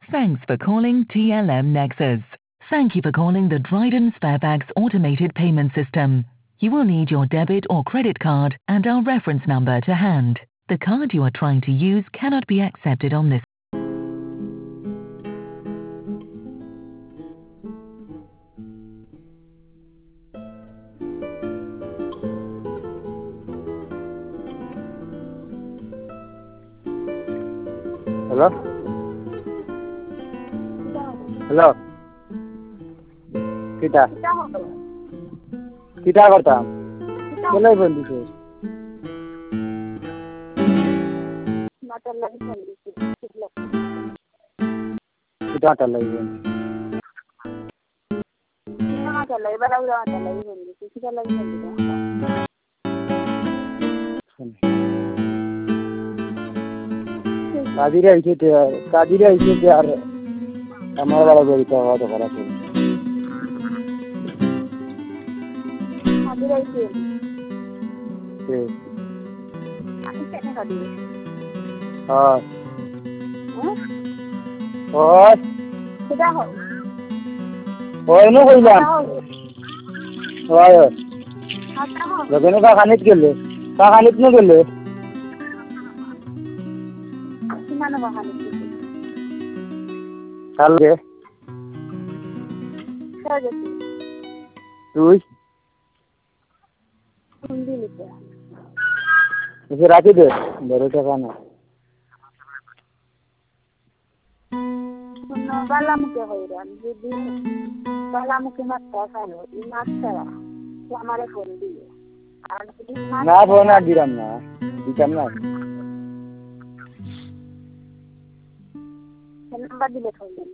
Thanks for calling TLM Nexus. Thank you for calling the Dryden Sparebags automated payment system. You will need your debit or credit card and our reference number to hand. The card you are trying to use cannot be accepted on this. Hello? Hello? Kita? Kita करता चलो बंदी से kita चल रही है चल रही बड़ा उड़ा चल रही बंदी किसी का लगी बंदी कादिर ऐसे यार हमारा वाला बोलता हुआ तो खराब है कादिर ऐसे कितने कादिर हाँ और कितना हो नो कोई लाम वायर लगने का खाने के लिए कितना ना खाने चल के तू हिंदी लिखा इसे राखी दे भरोसा खाना बाला मुके होइरा दीदी बाला मुके मत खानो ई मत करा वो हमारे फोन दिए ना फोन आ गिरम ना दिखम ना नंबर दिले फोन